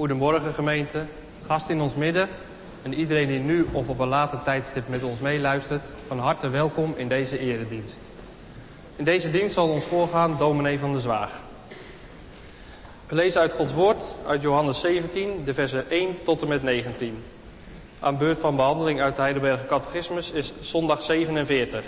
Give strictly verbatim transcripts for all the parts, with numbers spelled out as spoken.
Goedemorgen gemeente, gast in ons midden en iedereen die nu of op een later tijdstip met ons meeluistert, van harte welkom in deze eredienst. In deze dienst zal ons voorgaan dominee van der Zwaag. We lezen uit Gods woord, uit Johannes zeventien, de versen één tot en met negentien. Aan beurt van behandeling uit de Heidelberger Catechismus is zondag zevenenveertig.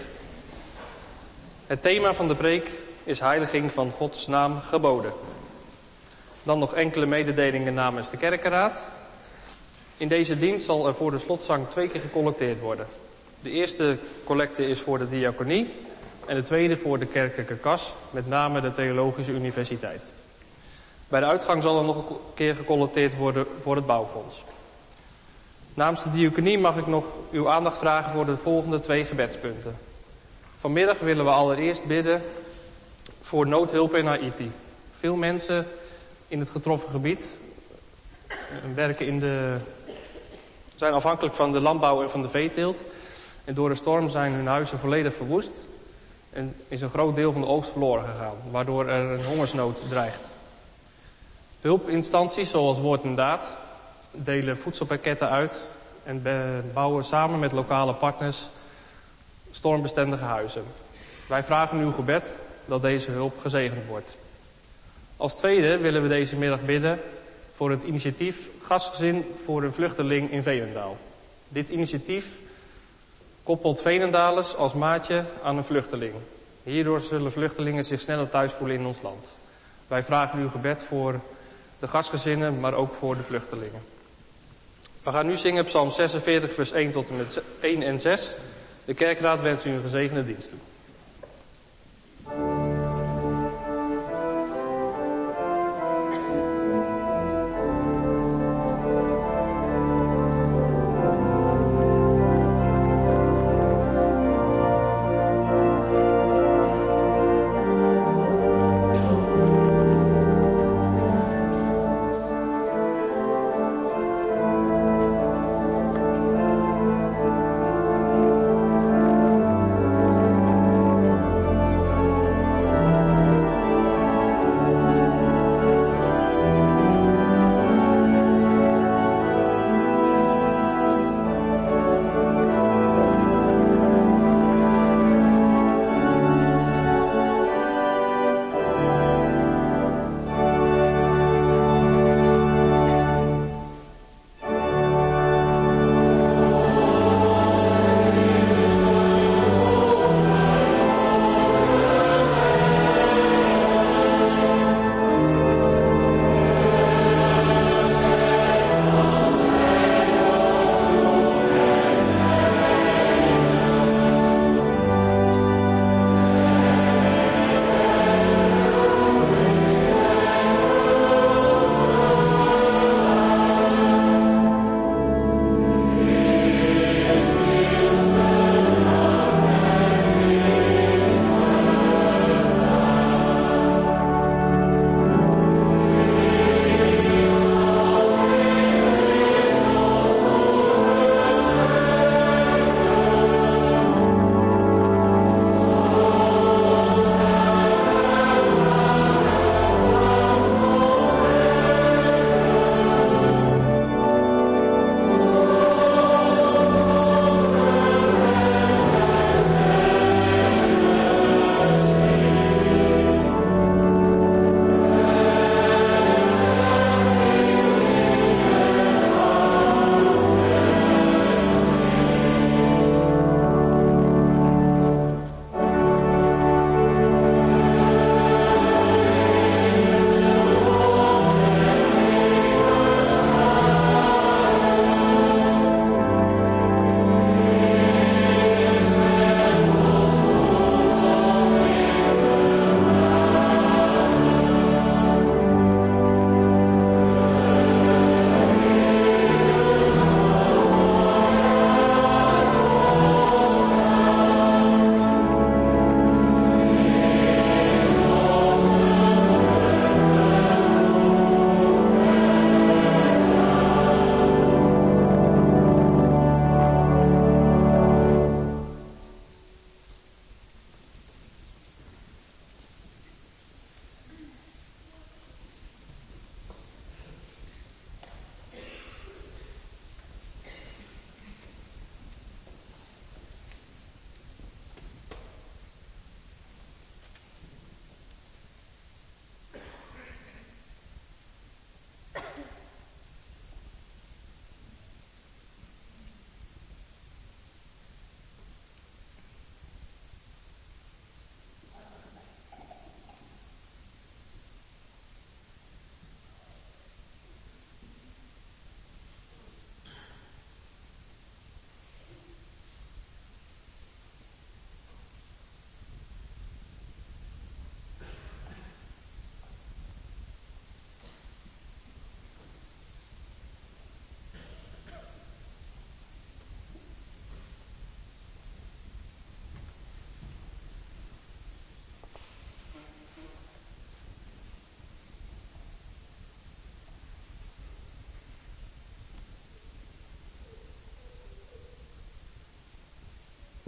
Het thema van de preek is heiliging van Gods naam geboden. Dan nog enkele mededelingen namens de kerkenraad. In deze dienst zal er voor de slotzang twee keer gecollecteerd worden. De eerste collecte is voor de diaconie en de tweede voor de kerkelijke kas, met name de Theologische Universiteit. Bij de uitgang zal er nog een keer gecollecteerd worden voor het bouwfonds. Namens de diaconie mag ik nog uw aandacht vragen voor de volgende twee gebedspunten. Vanmiddag willen we allereerst bidden voor noodhulp in Haiti. Veel mensen in het getroffen gebied werken in de, zijn afhankelijk van de landbouw en van de veeteelt. En door de storm zijn hun huizen volledig verwoest en is een groot deel van de oogst verloren gegaan, waardoor er een hongersnood dreigt. Hulpinstanties zoals Woord en Daad delen voedselpakketten uit en bouwen samen met lokale partners stormbestendige huizen. Wij vragen uw gebed dat deze hulp gezegend wordt. Als tweede willen we deze middag bidden voor het initiatief Gastgezin voor een vluchteling in Veenendaal. Dit initiatief koppelt Veenendalers als maatje aan een vluchteling. Hierdoor zullen vluchtelingen zich sneller thuis voelen in ons land. Wij vragen uw gebed voor de gastgezinnen, maar ook voor de vluchtelingen. We gaan nu zingen Psalm zesenveertig, vers één tot en met één en zes. De kerkraad wenst u een gezegende dienst toe. Thank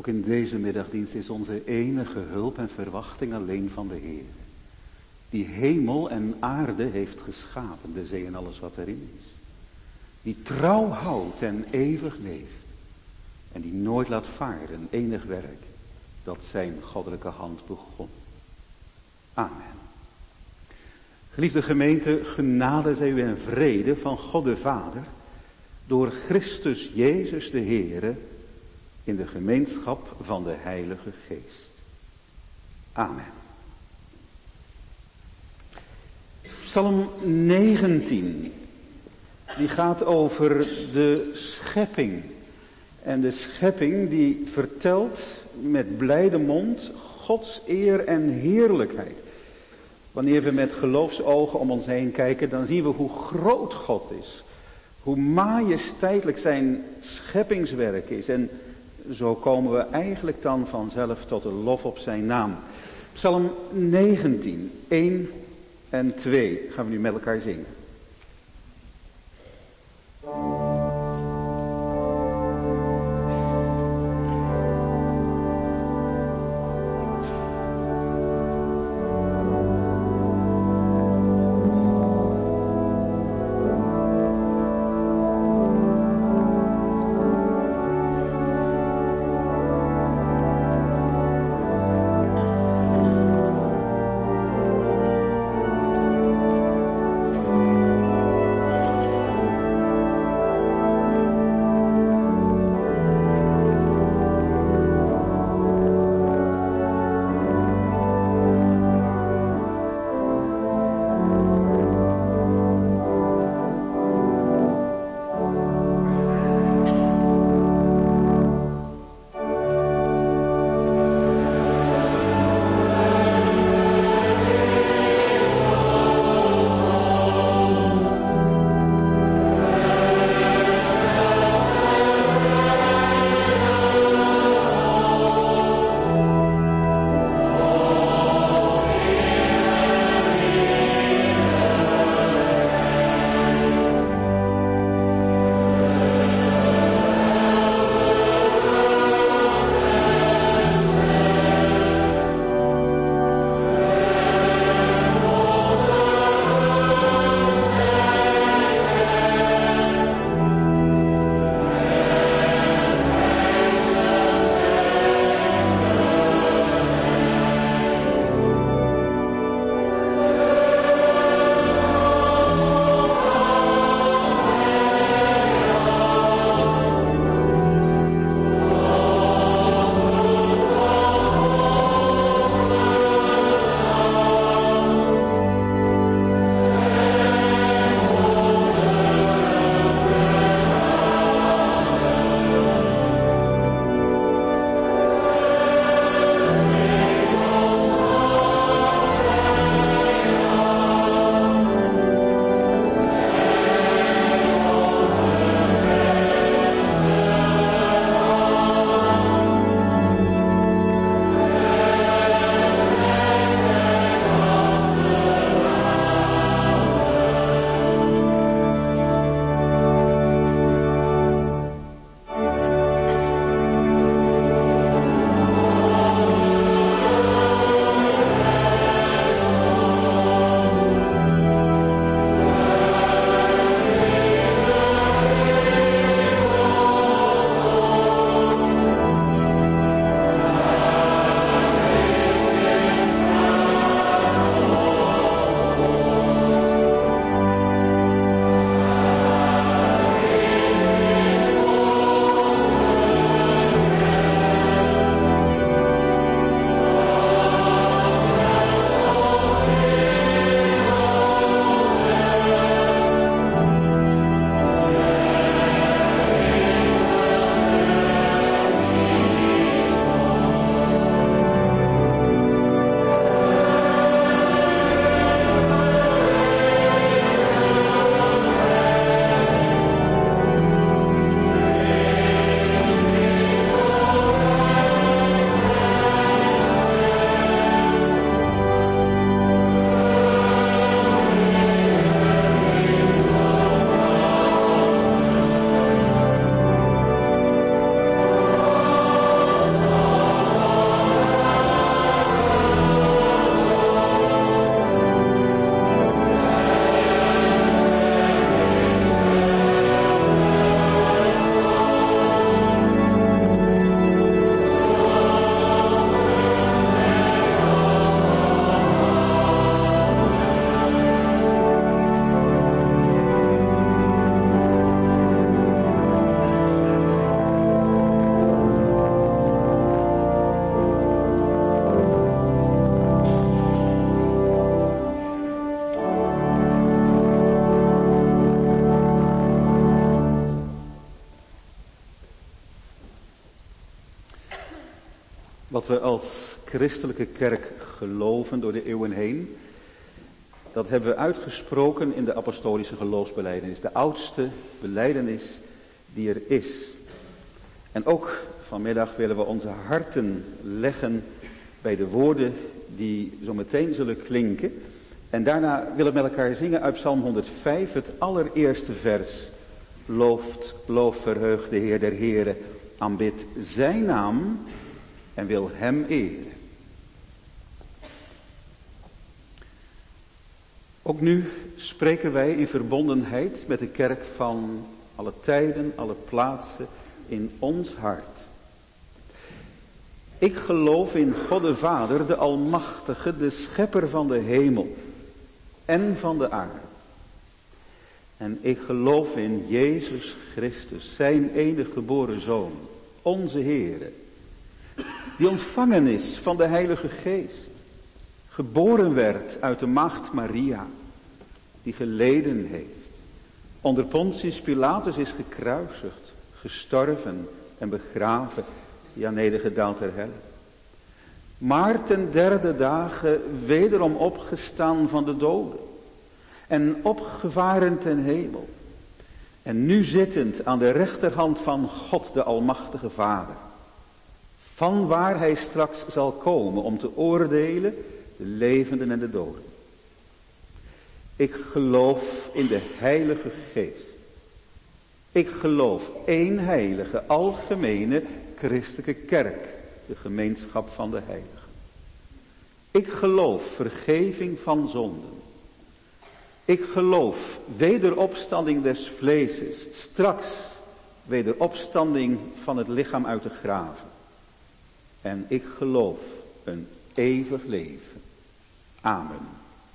Ook in deze middagdienst is onze enige hulp en verwachting alleen van de Heer. Die hemel en aarde heeft geschapen, de zee en alles wat erin is. Die trouw houdt en eeuwig leeft. En die nooit laat varen, enig werk dat zijn goddelijke hand begon. Amen. Geliefde gemeente, genade zij u en vrede van God de Vader, door Christus Jezus de Heere, in de gemeenschap van de Heilige Geest. Amen. Psalm negentien, die gaat over de schepping. En de schepping die vertelt met blijde mond Gods eer en heerlijkheid. Wanneer we met geloofsogen om ons heen kijken, dan zien we hoe groot God is. Hoe majesteitelijk zijn scheppingswerk is. En zo komen we eigenlijk dan vanzelf tot een lof op zijn naam. Psalm negentien, één en twee gaan we nu met elkaar zingen. Thank you. Wat we als christelijke kerk geloven door de eeuwen heen, dat hebben we uitgesproken in de apostolische geloofsbelijdenis. De oudste belijdenis die er is. En ook vanmiddag willen we onze harten leggen bij de woorden die zo meteen zullen klinken. En daarna willen we met elkaar zingen uit Psalm honderdvijf, het allereerste vers. Looft, loof, verheugt de Heer der Heren, aanbidt zijn naam en wil hem eren. Ook nu spreken wij in verbondenheid met de kerk van alle tijden, alle plaatsen in ons hart. Ik geloof in God de Vader, de Almachtige, de Schepper van de hemel en van de aarde. En ik geloof in Jezus Christus, zijn enige geboren Zoon, onze Heere, die ontvangen is van de Heilige Geest, geboren werd uit de maagd Maria, die geleden heeft, onder Pontius Pilatus is gekruisigd, gestorven en begraven, ja nedergedaald ter helle. Maar ten derde dagen wederom opgestaan van de doden en opgevaren ten hemel. En nu zittend aan de rechterhand van God de Almachtige Vader, van waar hij straks zal komen om te oordelen de levenden en de doden. Ik geloof in de Heilige Geest. Ik geloof één heilige, algemene, christelijke kerk, de gemeenschap van de heiligen. Ik geloof vergeving van zonden. Ik geloof wederopstanding des vleeses, straks wederopstanding van het lichaam uit de graven. En ik geloof een eeuwig leven. Amen.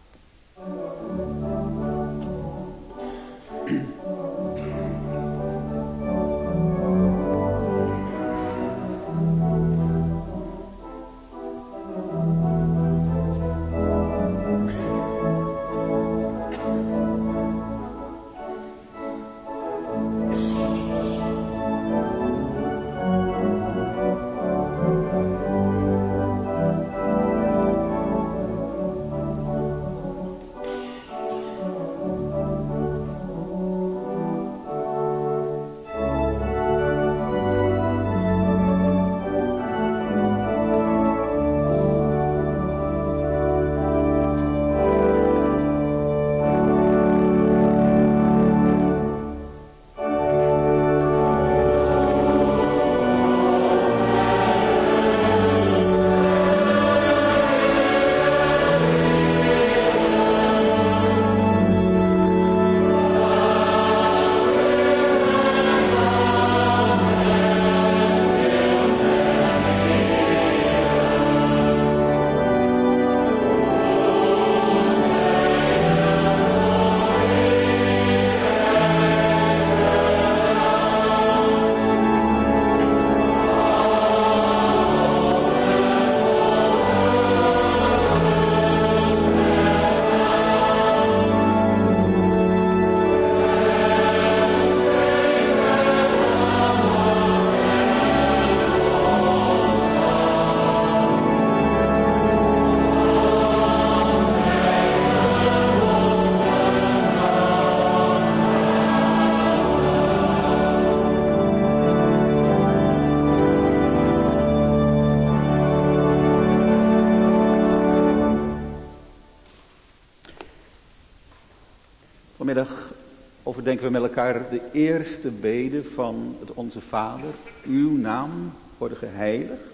Vanmiddag overdenken we met elkaar de eerste bede van het Onze Vader. Uw naam worden geheiligd.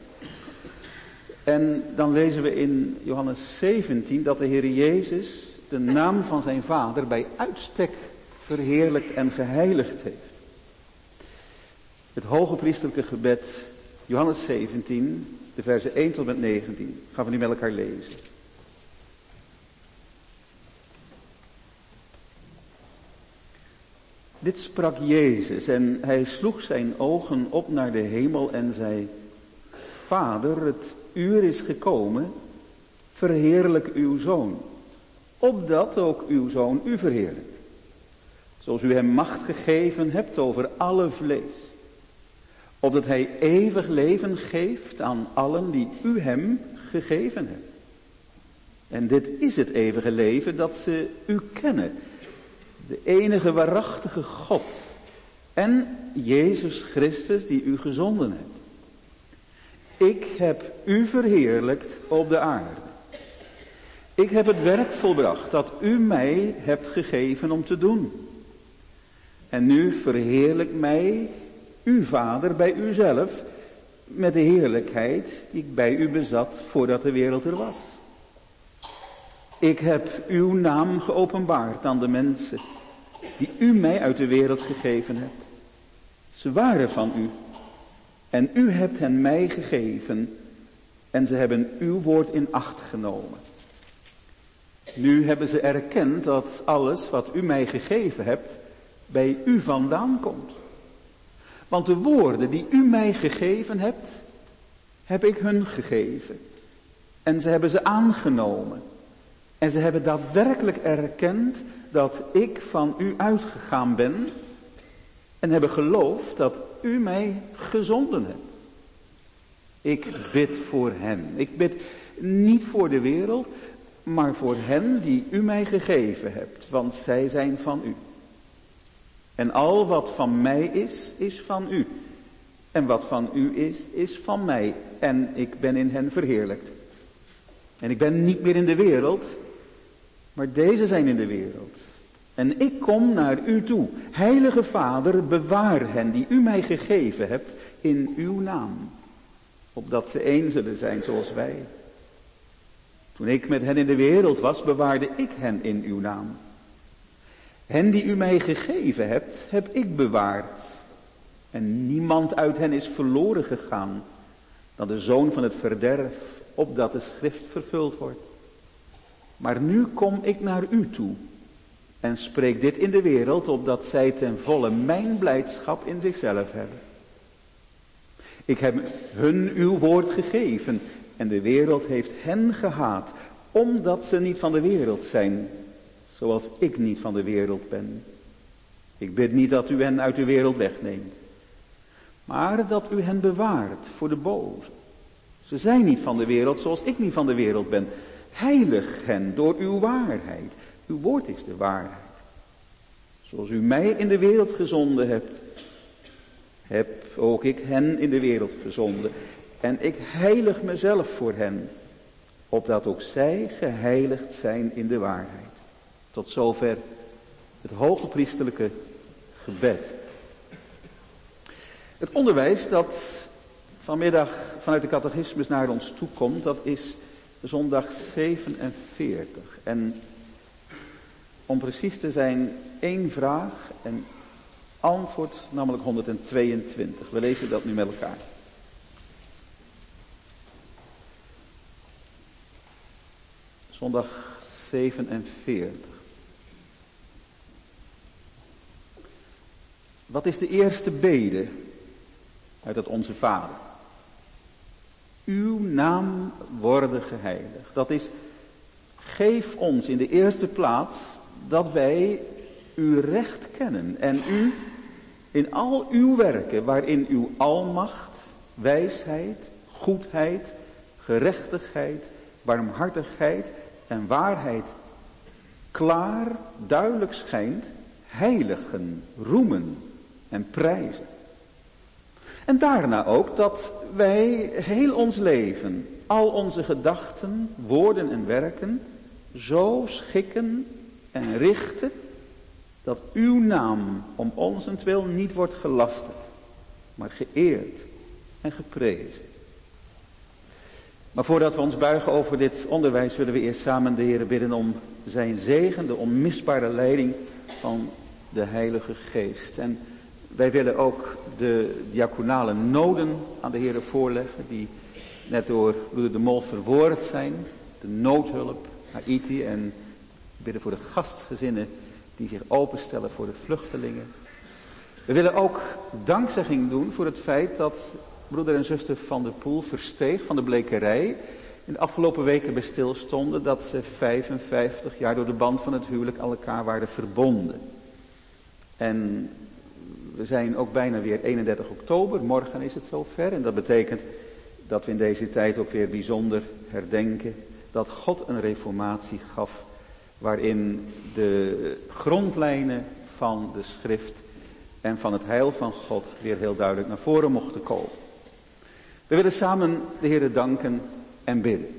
En dan lezen we in Johannes zeventien dat de Heer Jezus de naam van zijn Vader bij uitstek verheerlijkt en geheiligd heeft. Het hoge priesterlijke gebed, Johannes zeventien, de versen één tot en met negentien, gaan we nu met elkaar lezen. Dit sprak Jezus en hij sloeg zijn ogen op naar de hemel en zei: Vader, het uur is gekomen, verheerlijk uw Zoon, opdat ook uw Zoon u verheerlijkt. Zoals u hem macht gegeven hebt over alle vlees. opdat hij eeuwig leven geeft aan allen die u hem gegeven hebt. En dit is het eeuwige leven, dat ze u kennen, de enige waarachtige God en Jezus Christus die u gezonden hebt. Ik heb u verheerlijkt op de aarde. Ik heb het werk volbracht dat u mij hebt gegeven om te doen. En nu verheerlijk mij, uw Vader, bij uzelf, met de heerlijkheid die ik bij u bezat voordat de wereld er was. Ik heb uw naam geopenbaard aan de mensen die u mij uit de wereld gegeven hebt. Ze waren van u en u hebt hen mij gegeven en ze hebben uw woord in acht genomen. Nu hebben ze erkend dat alles wat u mij gegeven hebt bij u vandaan komt. Want de woorden die u mij gegeven hebt, heb ik hun gegeven. En ze hebben ze aangenomen. En ze hebben daadwerkelijk erkend dat ik van u uitgegaan ben. En hebben geloofd dat u mij gezonden hebt. Ik bid voor hen. Ik bid niet voor de wereld, maar voor hen die u mij gegeven hebt. Want zij zijn van u. En al wat van mij is, is van u. En wat van u is, is van mij. En ik ben in hen verheerlijkt. En ik ben niet meer in de wereld, maar deze zijn in de wereld. En ik kom naar u toe. Heilige Vader, bewaar hen die u mij gegeven hebt in uw naam. Opdat ze één zullen zijn zoals wij. Toen ik met hen in de wereld was, bewaarde ik hen in uw naam. Hen die u mij gegeven hebt, heb ik bewaard. En niemand uit hen is verloren gegaan dan de zoon van het verderf, opdat de schrift vervuld wordt. Maar nu kom ik naar u toe en spreek dit in de wereld, opdat zij ten volle mijn blijdschap in zichzelf hebben. Ik heb hun uw woord gegeven en de wereld heeft hen gehaat, omdat ze niet van de wereld zijn, zoals ik niet van de wereld ben. Ik bid niet dat u hen uit de wereld wegneemt, maar dat u hen bewaart voor de boze. Ze zijn niet van de wereld, zoals ik niet van de wereld ben. Heilig hen door uw waarheid. Uw woord is de waarheid. Zoals u mij in de wereld gezonden hebt, heb ook ik hen in de wereld gezonden. En ik heilig mezelf voor hen, opdat ook zij geheiligd zijn in de waarheid. Tot zover het hogepriesterlijke gebed. Het onderwijs dat vanmiddag vanuit de catechismus naar ons toe komt, dat is zondag zevenenveertig. En om precies te zijn, één vraag en antwoord, namelijk honderdtweeëntwintig. We lezen dat nu met elkaar. Zondag zevenenveertig. Wat is de eerste bede uit het Onze Vader? Uw naam worden geheiligd. Dat is, geef ons in de eerste plaats dat wij uw recht kennen en u in al uw werken, waarin uw almacht, wijsheid, goedheid, gerechtigheid, barmhartigheid en waarheid klaar, duidelijk schijnt, heiligen, roemen en prijzen. En daarna ook dat wij heel ons leven, al onze gedachten, woorden en werken, zo schikken en richten, dat uw naam om onzentwil niet wordt gelasterd, maar geëerd en geprezen. Maar voordat we ons buigen over dit onderwijs, willen we eerst samen de Heer bidden om zijn zegen, de onmisbare leiding van de Heilige Geest. En wij willen ook de diaconale noden aan de Heer voorleggen, die net door broeder de Mol verwoord zijn. De noodhulp, Haiti, en bidden voor de gastgezinnen die zich openstellen voor de vluchtelingen. We willen ook dankzegging doen voor het feit dat broeder en zuster Van der Poel Versteeg van de Blekerij in de afgelopen weken bij stilstonden dat ze vijfenvijftig jaar door de band van het huwelijk aan elkaar waren verbonden. En We zijn ook bijna weer eenendertig oktober, morgen is het zover. En dat betekent dat we in deze tijd ook weer bijzonder herdenken dat God een reformatie gaf waarin de grondlijnen van de schrift en van het heil van God weer heel duidelijk naar voren mochten komen. We willen samen de Heere danken en bidden.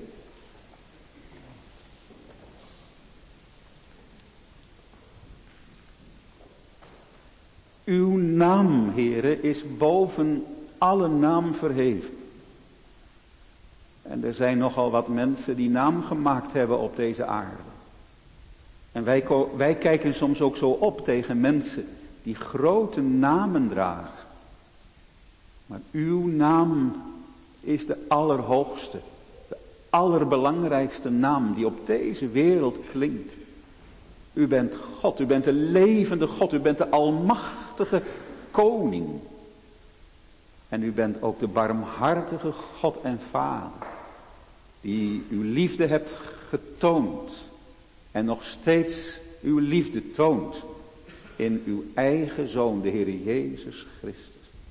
Uw naam, Heere, is boven alle naam verheven. En er zijn nogal wat mensen die naam gemaakt hebben op deze aarde. En wij, wij kijken soms ook zo op tegen mensen die grote namen dragen. Maar uw naam is de allerhoogste, de allerbelangrijkste naam die op deze wereld klinkt. U bent God, u bent de levende God, u bent de almachtige koning. En u bent ook de barmhartige God en Vader, die uw liefde hebt getoond en nog steeds uw liefde toont in uw eigen Zoon, de Heer Jezus Christus.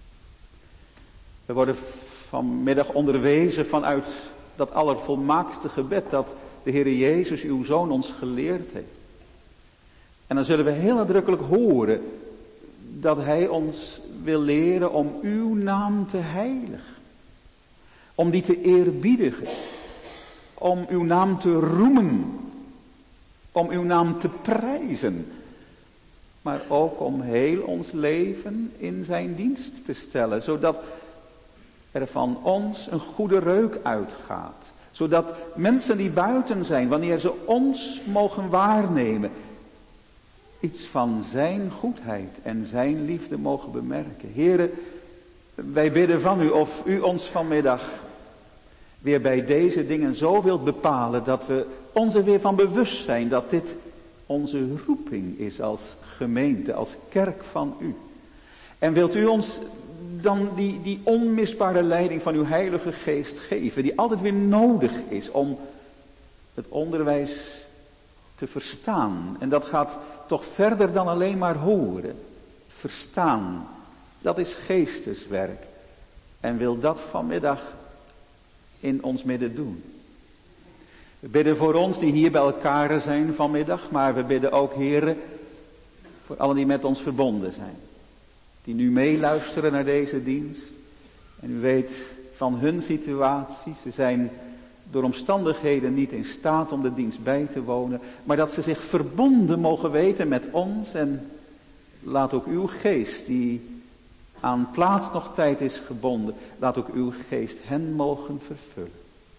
We worden vanmiddag onderwezen vanuit dat allervolmaaktste gebed dat de Heer Jezus, uw Zoon, ons geleerd heeft. En dan zullen we heel nadrukkelijk horen dat Hij ons wil leren om uw naam te heiligen. Om die te eerbiedigen. Om uw naam te roemen. Om uw naam te prijzen. Maar ook om heel ons leven in zijn dienst te stellen. Zodat er van ons een goede reuk uitgaat. Zodat mensen die buiten zijn, wanneer ze ons mogen waarnemen, iets van zijn goedheid en zijn liefde mogen bemerken. Heere, wij bidden van u of u ons vanmiddag weer bij deze dingen zo wilt bepalen dat we ons er weer van bewust zijn dat dit onze roeping is als gemeente, als kerk van u. En wilt u ons dan die, die onmisbare leiding van uw Heilige Geest geven, die altijd weer nodig is om het onderwijs te verstaan. En dat gaat toch verder dan alleen maar horen. Verstaan, dat is geesteswerk. En wil dat vanmiddag in ons midden doen. We bidden voor ons die hier bij elkaar zijn vanmiddag, maar we bidden ook, Heere, voor allen die met ons verbonden zijn. Die nu meeluisteren naar deze dienst. En u weet van hun situatie, ze zijn door omstandigheden niet in staat om de dienst bij te wonen, maar dat ze zich verbonden mogen weten met ons. En laat ook uw geest, die aan plaats nog tijd is gebonden, laat ook uw geest hen mogen vervullen.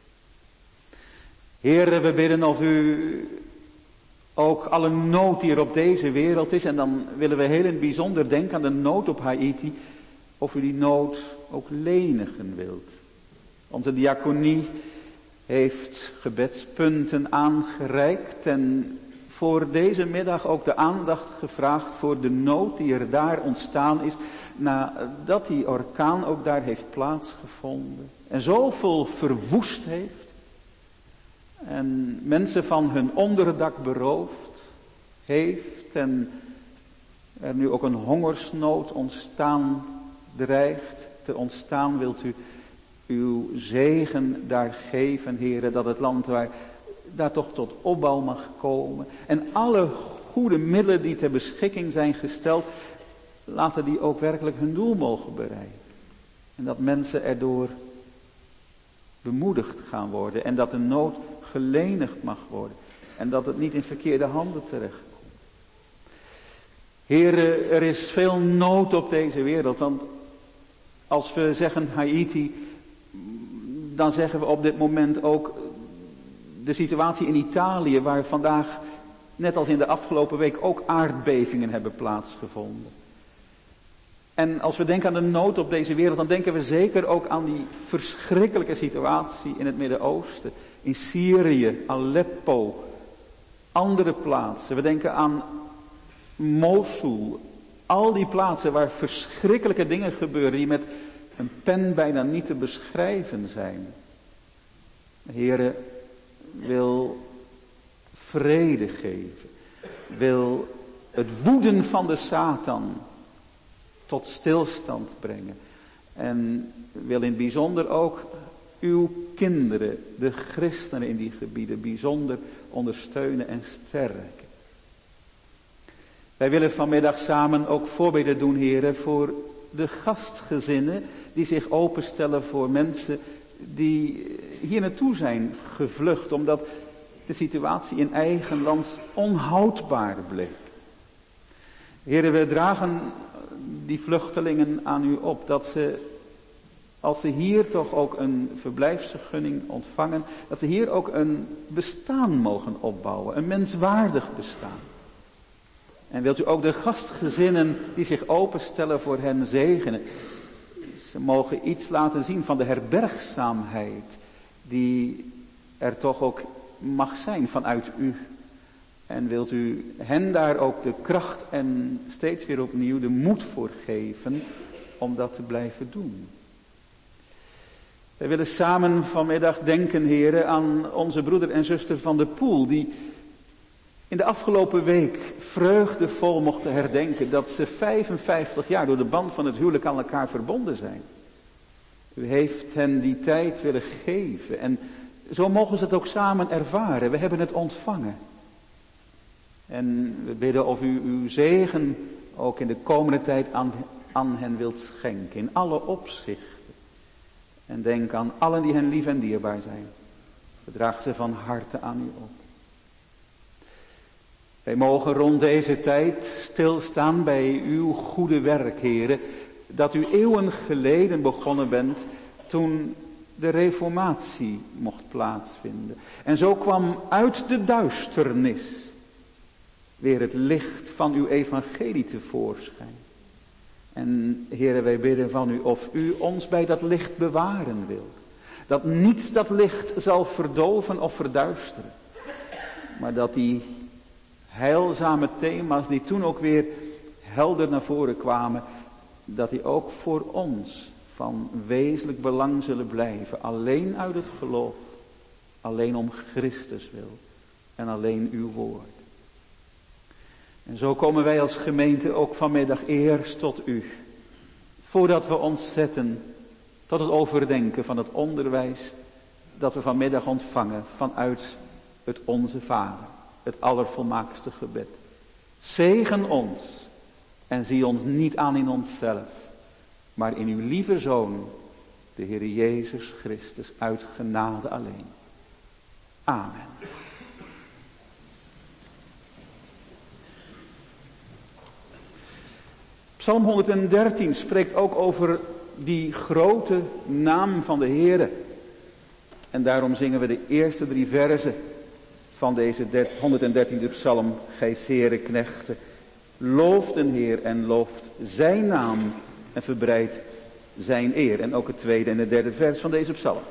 Heere, we bidden of u ook alle nood die er op deze wereld is, en dan willen we heel in het bijzonder denken aan de nood op Haiti, of u die nood ook lenigen wilt. Onze diaconie heeft gebedspunten aangereikt en voor deze middag ook de aandacht gevraagd voor de nood die er daar ontstaan is, nadat die orkaan ook daar heeft plaatsgevonden en zoveel verwoest heeft en mensen van hun onderdak beroofd heeft en er nu ook een hongersnood ontstaan dreigt te ontstaan. Wilt u uw zegen daar geven, Heere, dat het land waar daar toch tot opbouw mag komen. En alle goede middelen die ter beschikking zijn gesteld, laten die ook werkelijk hun doel mogen bereiken. En dat mensen erdoor bemoedigd gaan worden. En dat de nood gelenigd mag worden. En dat het niet in verkeerde handen terechtkomt. Heere, er is veel nood op deze wereld. Want als we zeggen Haiti, dan zeggen we op dit moment ook de situatie in Italië, waar vandaag, net als in de afgelopen week, ook aardbevingen hebben plaatsgevonden. En als we denken aan de nood op deze wereld, dan denken we zeker ook aan die verschrikkelijke situatie in het Midden-Oosten, in Syrië, Aleppo, andere plaatsen. We denken aan Mosul, al die plaatsen waar verschrikkelijke dingen gebeuren die met een pen bijna niet te beschrijven zijn. De Heere wil vrede geven, wil het woeden van de Satan tot stilstand brengen. En wil in het bijzonder ook uw kinderen, de christenen in die gebieden, bijzonder ondersteunen en sterken. Wij willen vanmiddag samen ook voorbeden doen, heren, voor de gastgezinnen die zich openstellen voor mensen die hier naartoe zijn gevlucht, omdat de situatie in eigen land onhoudbaar bleek. Heren, we dragen die vluchtelingen aan u op, dat ze, als ze hier toch ook een verblijfsvergunning ontvangen, dat ze hier ook een bestaan mogen opbouwen, een menswaardig bestaan. En wilt u ook de gastgezinnen die zich openstellen voor hen zegenen. Ze mogen iets laten zien van de herbergzaamheid die er toch ook mag zijn vanuit u. En wilt u hen daar ook de kracht en steeds weer opnieuw de moed voor geven om dat te blijven doen. Wij willen samen vanmiddag denken, heren, aan onze broeder en zuster van de Poel, die in de afgelopen week vreugdevol mochten herdenken dat ze vijfenvijftig jaar door de band van het huwelijk aan elkaar verbonden zijn. U heeft hen die tijd willen geven en zo mogen ze het ook samen ervaren. We hebben het ontvangen. En we bidden of u uw zegen ook in de komende tijd aan, aan hen wilt schenken, in alle opzichten. En denk aan allen die hen lief en dierbaar zijn. Verdraag ze van harte aan u op. Wij mogen rond deze tijd stilstaan bij uw goede werk, heren, dat u eeuwen geleden begonnen bent toen de reformatie mocht plaatsvinden. En zo kwam uit de duisternis weer het licht van uw evangelie tevoorschijn. En heren, wij bidden van u of u ons bij dat licht bewaren wilt. Dat niets dat licht zal verdoven of verduisteren. Maar dat die heilzame thema's die toen ook weer helder naar voren kwamen, dat die ook voor ons van wezenlijk belang zullen blijven. Alleen uit het geloof, alleen om Christus wil en alleen uw woord. En zo komen wij als gemeente ook vanmiddag eerst tot u. Voordat we ons zetten tot het overdenken van het onderwijs dat we vanmiddag ontvangen vanuit het Onze Vader. Het allervolmaakste gebed. Zegen ons en zie ons niet aan in onszelf, maar in uw lieve Zoon, de Heer Jezus Christus, uit genade alleen. Amen. Psalm honderddertien spreekt ook over die grote naam van de Heere. En daarom zingen we de eerste drie verzen van deze honderddertiende psalm. Gij Heere knechten, looft een Heer en looft zijn naam en verbreidt zijn eer. En ook het tweede en het derde vers van deze psalm.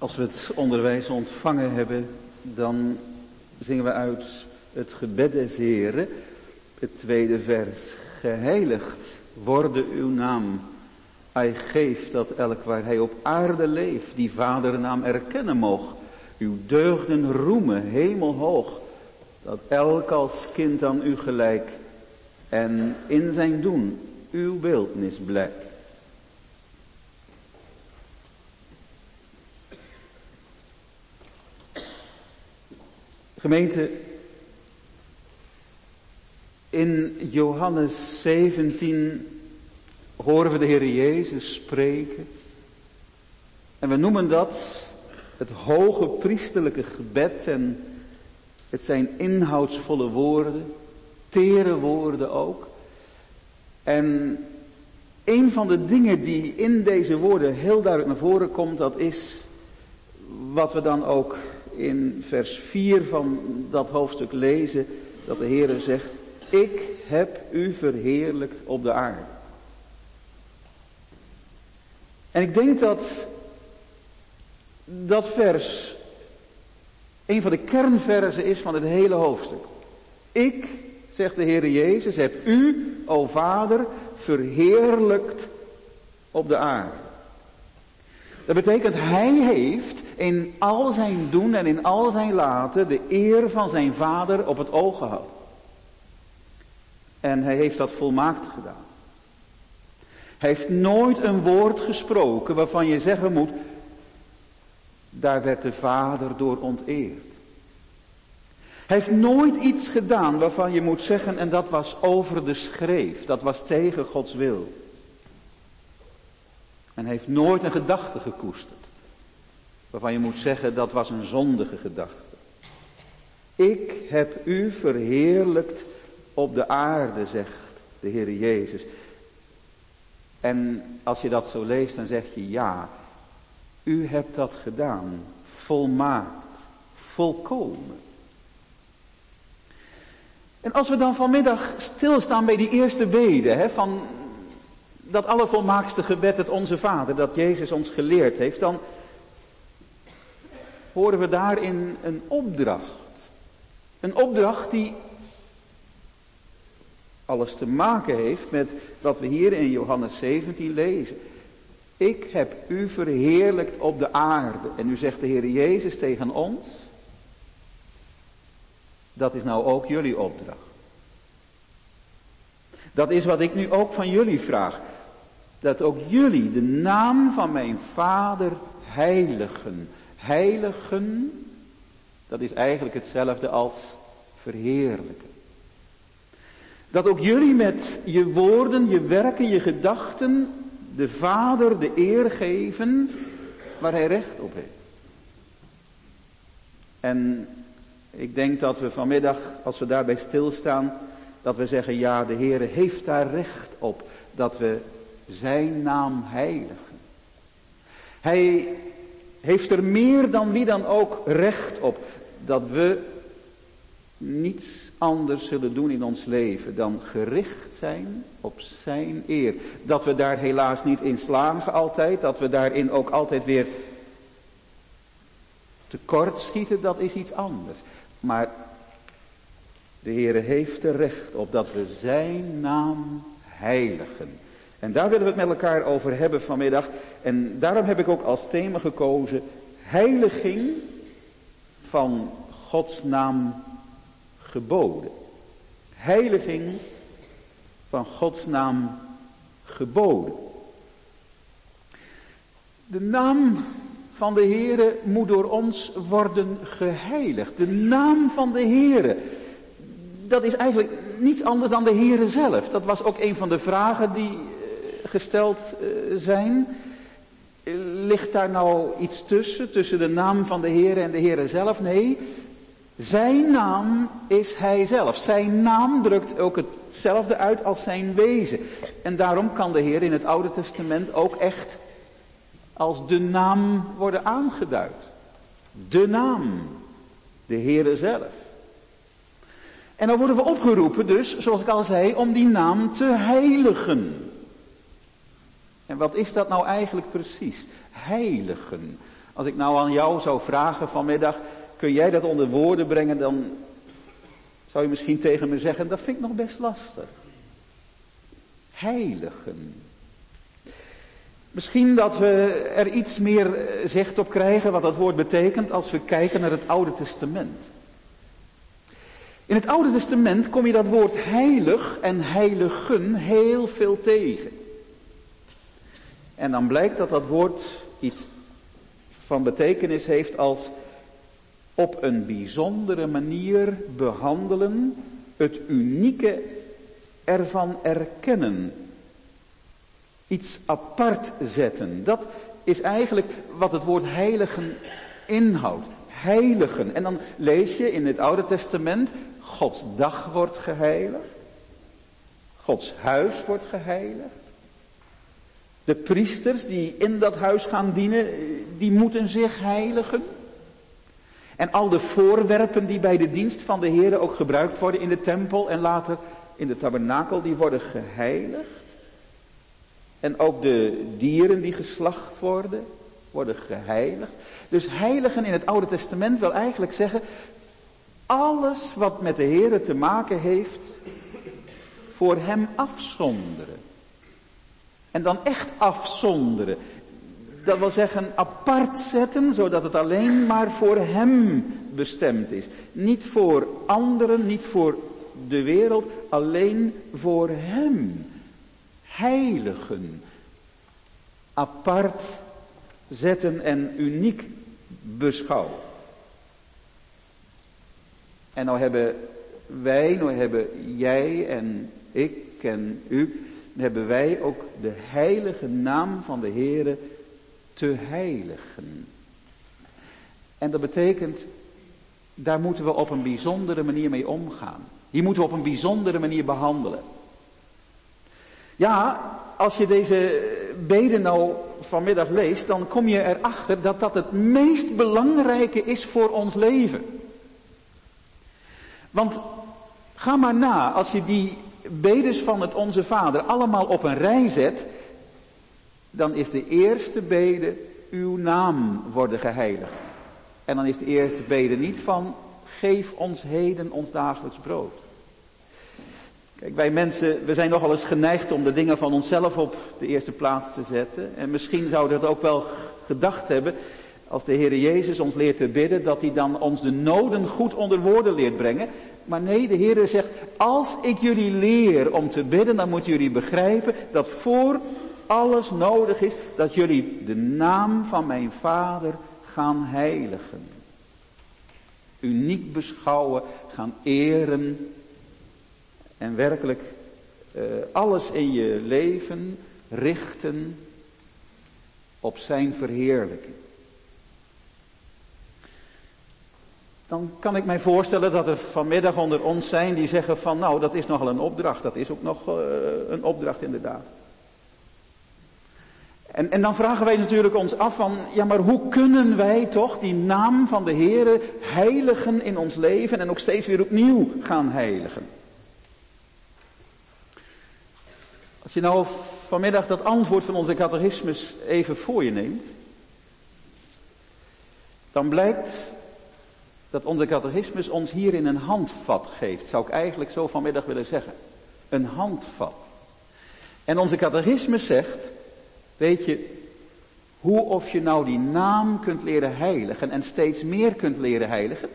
Als we het onderwijs ontvangen hebben, dan zingen we uit het gebed des Heren, het tweede vers. Geheiligd worde uw naam. Hij geeft dat elk waar hij op aarde leeft, die vadernaam erkennen moog. Uw deugden roemen hemelhoog, dat elk als kind aan u gelijk en in zijn doen uw beeldnis blijkt. Gemeente, in Johannes zeventien horen we de Heer Jezus spreken. En we noemen dat het hoge priesterlijke gebed. En het zijn inhoudsvolle woorden, tere woorden ook. En een van de dingen die in deze woorden heel duidelijk naar voren komt, dat is wat we dan ook in vers vier van dat hoofdstuk lezen, dat de Heer zegt, ik heb u verheerlijkt op de aarde. En ik denk dat dat vers een van de kernversen is van het hele hoofdstuk. Ik, zegt de Heer Jezus, heb u, o Vader, verheerlijkt op de aarde. Dat betekent, hij heeft in al zijn doen en in al zijn laten de eer van zijn Vader op het oog gehad. En hij heeft dat volmaakt gedaan. Hij heeft nooit een woord gesproken waarvan je zeggen moet, daar werd de Vader door onteerd. Hij heeft nooit iets gedaan waarvan je moet zeggen, en dat was over de schreef, dat was tegen Gods wil. En hij heeft nooit een gedachte gekoesterd, waarvan je moet zeggen, dat was een zondige gedachte. Ik heb u verheerlijkt op de aarde, zegt de Heer Jezus. En als je dat zo leest, dan zeg je, ja, u hebt dat gedaan, volmaakt, volkomen. En als we dan vanmiddag stilstaan bij die eerste bede, hè, van dat allervolmaakste gebed, het Onze Vader, dat Jezus ons geleerd heeft, dan horen we daarin een opdracht. Een opdracht die alles te maken heeft met wat we hier in Johannes zeventien lezen. Ik heb u verheerlijkt op de aarde. En nu zegt de Heer Jezus tegen ons, dat is nou ook jullie opdracht. Dat is wat ik nu ook van jullie vraag. Dat ook jullie de naam van mijn Vader heiligen. Heiligen, dat is eigenlijk hetzelfde als verheerlijken. Dat ook jullie met je woorden, je werken, je gedachten de Vader de eer geven waar hij recht op heeft. En ik denk dat we vanmiddag, als we daarbij stilstaan, dat we zeggen, ja, de Heer heeft daar recht op, dat we zijn naam heiligen. Hij heeft er meer dan wie dan ook recht op, dat we niets anders zullen doen in ons leven dan gericht zijn op zijn eer. Dat we daar helaas niet in slagen altijd, dat we daarin ook altijd weer tekort schieten, dat is iets anders. Maar de Heere heeft er recht op dat we zijn naam heiligen. En daar willen we het met elkaar over hebben vanmiddag. En daarom heb ik ook als thema gekozen, heiliging van Gods naam geboden. Heiliging van Gods naam geboden. De naam van de Heere moet door ons worden geheiligd. De naam van de Heere, dat is eigenlijk niets anders dan de Heere zelf. Dat was ook een van de vragen die gesteld zijn. Ligt daar nou iets tussen, tussen de naam van de Heere en de Heere zelf? Nee, zijn naam is hij zelf. Zijn naam drukt ook hetzelfde uit als zijn wezen. En daarom kan de Heer in het Oude Testament ook echt als de naam worden aangeduid. De naam, de Heere zelf. En dan worden we opgeroepen dus, zoals ik al zei, om die naam te heiligen. En wat is dat nou eigenlijk precies? Heiligen. Als ik nou aan jou zou vragen vanmiddag, kun jij dat onder woorden brengen, dan zou je misschien tegen me zeggen, dat vind ik nog best lastig. Heiligen. Misschien dat we er iets meer zicht op krijgen wat dat woord betekent als we kijken naar het Oude Testament. In het Oude Testament kom je dat woord heilig en heiligen heel veel tegen. En dan blijkt dat dat woord iets van betekenis heeft als op een bijzondere manier behandelen, het unieke ervan erkennen. Iets apart zetten. Dat is eigenlijk wat het woord heiligen inhoudt. Heiligen. En dan lees je in het Oude Testament, Gods dag wordt geheiligd. Gods huis wordt geheiligd. De priesters die in dat huis gaan dienen, die moeten zich heiligen. En al de voorwerpen die bij de dienst van de Heer ook gebruikt worden in de tempel en later in de tabernakel, die worden geheiligd. En ook de dieren die geslacht worden, worden geheiligd. Dus heiligen in het Oude Testament wil eigenlijk zeggen, alles wat met de Heer te maken heeft, voor hem afzonderen. En dan echt afzonderen. Dat wil zeggen apart zetten, zodat het alleen maar voor hem bestemd is. Niet voor anderen, niet voor de wereld, alleen voor hem. Heiligen. Apart zetten en uniek beschouwen. En nou hebben wij, nou hebben jij en ik en u, hebben wij ook de heilige naam van de Heere te heiligen. En dat betekent, daar moeten we op een bijzondere manier mee omgaan. Die moeten we op een bijzondere manier behandelen. Ja, als je deze bede nou vanmiddag leest, dan kom je erachter dat dat het meest belangrijke is voor ons leven. Want ga maar na, als je die bedes van het Onze Vader allemaal op een rij zet, dan is de eerste bede, uw naam worden geheiligd. En dan is de eerste bede niet van, geef ons heden ons dagelijks brood. Kijk, wij mensen, we zijn nogal eens geneigd om de dingen van onszelf op de eerste plaats te zetten. En misschien zouden we dat ook wel gedacht hebben, als de Heere Jezus ons leert te bidden, dat hij dan ons de noden goed onder woorden leert brengen. Maar nee, de Heere zegt, als ik jullie leer om te bidden, dan moeten jullie begrijpen dat voor alles nodig is dat jullie de naam van mijn Vader gaan heiligen. Uniek beschouwen, gaan eren. En werkelijk uh, alles in je leven richten op zijn verheerlijking. Dan kan ik mij voorstellen dat er vanmiddag onder ons zijn die zeggen van nou dat is nogal een opdracht. Dat is ook nog uh, een opdracht inderdaad. En, en dan vragen wij natuurlijk ons af van, ja maar hoe kunnen wij toch die naam van de Heere heiligen in ons leven en ook steeds weer opnieuw gaan heiligen? Als je nou vanmiddag dat antwoord van onze catechismus even voor je neemt, dan blijkt dat onze catechismus ons hierin een handvat geeft, zou ik eigenlijk zo vanmiddag willen zeggen. Een handvat. En onze catechismus zegt, weet je, hoe of je nou die naam kunt leren heiligen en steeds meer kunt leren heiligen?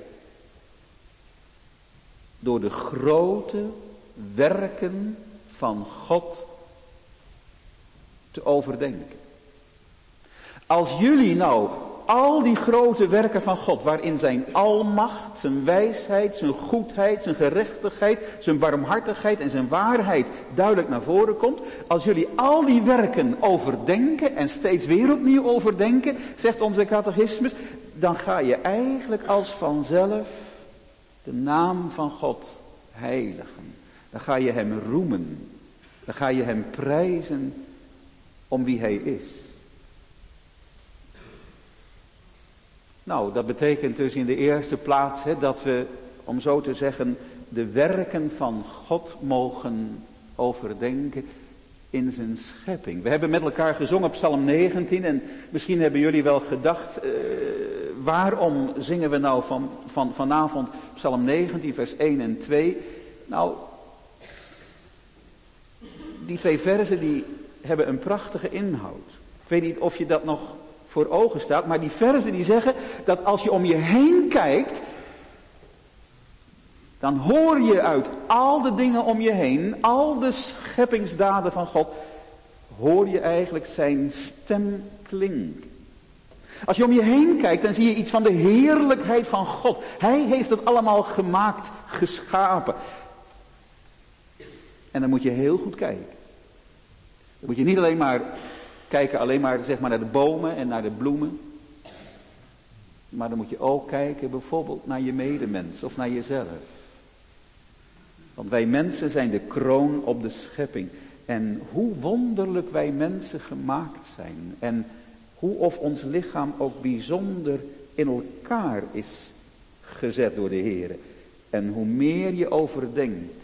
Door de grote werken van God te overdenken. Als jullie nou al die grote werken van God, waarin zijn almacht, zijn wijsheid, zijn goedheid, zijn gerechtigheid, zijn barmhartigheid en zijn waarheid duidelijk naar voren komt. Als jullie al die werken overdenken en steeds weer opnieuw overdenken, zegt onze catechismus, dan ga je eigenlijk als vanzelf de naam van God heiligen. Dan ga je hem roemen. Dan ga je hem prijzen om wie hij is. Nou, dat betekent dus in de eerste plaats hè, dat we, om zo te zeggen, de werken van God mogen overdenken in zijn schepping. We hebben met elkaar gezongen Psalm negentien en misschien hebben jullie wel gedacht, uh, waarom zingen we nou van, van, vanavond Psalm negentien vers één en twee? Nou, die twee versen die hebben een prachtige inhoud. Ik weet niet of je dat nog voor ogen staat, maar die versen die zeggen dat als je om je heen kijkt, dan hoor je uit al de dingen om je heen, al de scheppingsdaden van God, hoor je eigenlijk zijn stem klinken. Als je om je heen kijkt, dan zie je iets van de heerlijkheid van God. Hij heeft het allemaal gemaakt, geschapen. En dan moet je heel goed kijken. Dan moet je niet alleen maar kijken, alleen maar, zeg maar naar de bomen en naar de bloemen. Maar dan moet je ook kijken bijvoorbeeld naar je medemens of naar jezelf. Want wij mensen zijn de kroon op de schepping. En hoe wonderlijk wij mensen gemaakt zijn. En hoe of ons lichaam ook bijzonder in elkaar is gezet door de Heer. En hoe meer je overdenkt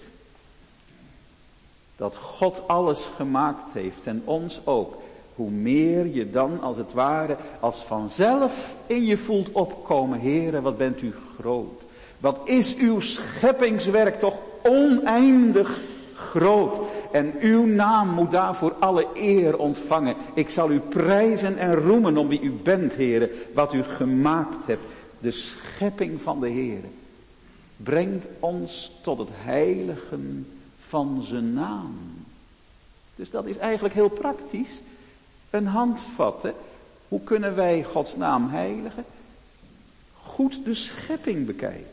dat God alles gemaakt heeft en ons ook. Hoe meer je dan als het ware als vanzelf in je voelt opkomen. Heere, wat bent u groot. Wat is uw scheppingswerk toch oneindig groot. En uw naam moet daarvoor alle eer ontvangen. Ik zal u prijzen en roemen om wie u bent, Heere. Wat u gemaakt hebt. De schepping van de Heere brengt ons tot het heiligen van zijn naam. Dus dat is eigenlijk heel praktisch. Een handvat. Hè? Hoe kunnen wij Gods naam heiligen? Goed de schepping bekijken.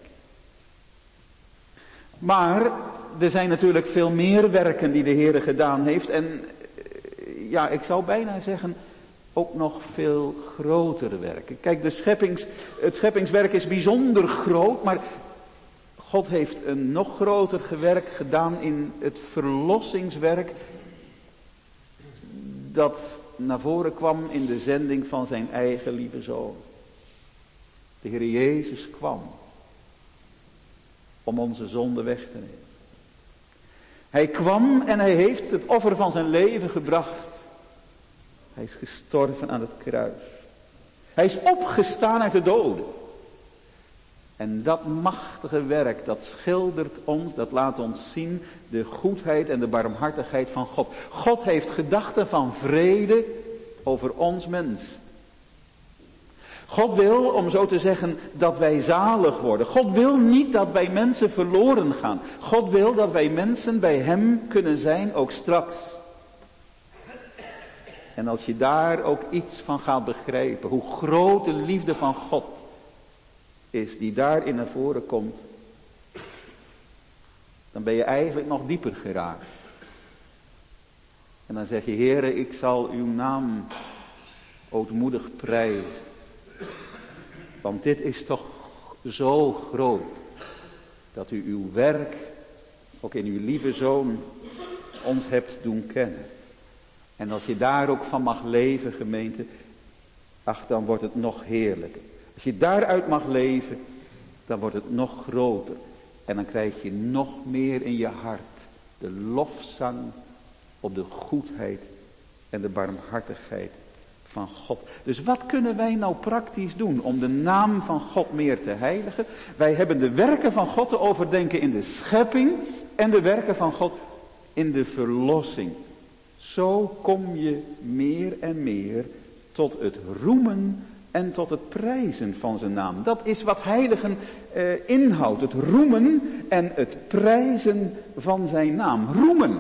Maar er zijn natuurlijk veel meer werken die de Heer gedaan heeft. En ja, ik zou bijna zeggen, ook nog veel grotere werken. Kijk, de scheppings, het scheppingswerk is bijzonder groot, maar God heeft een nog groter werk gedaan in het verlossingswerk. Dat naar voren kwam in de zending van zijn eigen lieve Zoon. De Heer Jezus kwam om onze zonde weg te nemen. Hij kwam en hij heeft het offer van zijn leven gebracht. Hij is gestorven aan het kruis. Hij is opgestaan uit de doden. En dat machtige werk, dat schildert ons, dat laat ons zien de goedheid en de barmhartigheid van God. God heeft gedachten van vrede over ons mens. God wil, om zo te zeggen, dat wij zalig worden. God wil niet dat wij mensen verloren gaan. God wil dat wij mensen bij hem kunnen zijn, ook straks. En als je daar ook iets van gaat begrijpen, hoe groot de liefde van God is die daarin naar voren komt, dan ben je eigenlijk nog dieper geraakt. En dan zeg je, Heere, ik zal uw naam ootmoedig prijzen. Want dit is toch zo groot, dat u uw werk, ook in uw lieve Zoon, ons hebt doen kennen. En als je daar ook van mag leven, gemeente, ach, dan wordt het nog heerlijker. Als je daaruit mag leven, dan wordt het nog groter. En dan krijg je nog meer in je hart de lofzang op de goedheid en de barmhartigheid van God. Dus wat kunnen wij nou praktisch doen om de naam van God meer te heiligen? Wij hebben de werken van God te overdenken in de schepping en de werken van God in de verlossing. Zo kom je meer en meer tot het roemen en tot het prijzen van zijn naam. Dat is wat heiligen eh, inhoudt. Het roemen en het prijzen van zijn naam. Roemen.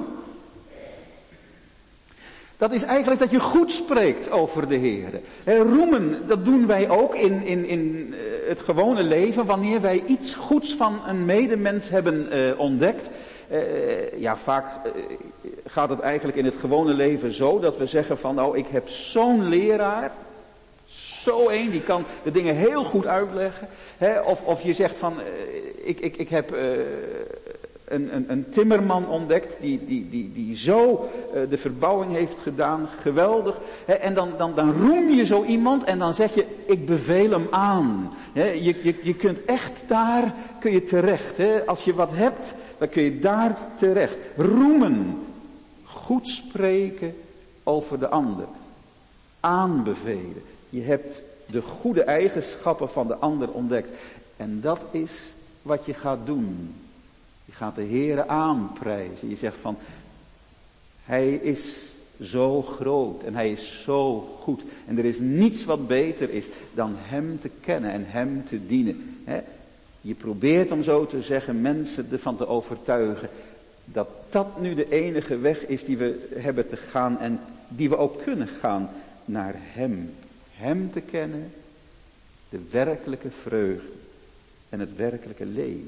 Dat is eigenlijk dat je goed spreekt over de Heer. Eh, roemen, dat doen wij ook in, in, in uh, het gewone leven. Wanneer wij iets goeds van een medemens hebben uh, ontdekt. Uh, ja, vaak uh, gaat het eigenlijk in het gewone leven zo dat we zeggen van nou, ik heb zo'n leraar. Zo één, die kan de dingen heel goed uitleggen. Hè? Of, of je zegt van, uh, ik, ik, ik heb uh, een, een, een timmerman ontdekt die, die, die, die zo uh, de verbouwing heeft gedaan. Geweldig. Hè? En dan, dan, dan roem je zo iemand en dan zeg je, ik beveel hem aan. Hè? Je, je, je kunt echt daar, kun je terecht. Hè? Als je wat hebt, dan kun je daar terecht. Roemen. Goed spreken over de ander. Aanbevelen. Je hebt de goede eigenschappen van de ander ontdekt. En dat is wat je gaat doen. Je gaat de Heere aanprijzen. Je zegt van, Hij is zo groot en Hij is zo goed. En er is niets wat beter is dan Hem te kennen en Hem te dienen. He? Je probeert, om zo te zeggen, mensen ervan te overtuigen dat dat nu de enige weg is die we hebben te gaan en die we ook kunnen gaan naar Hem. Hem te kennen, de werkelijke vreugde en het werkelijke leven.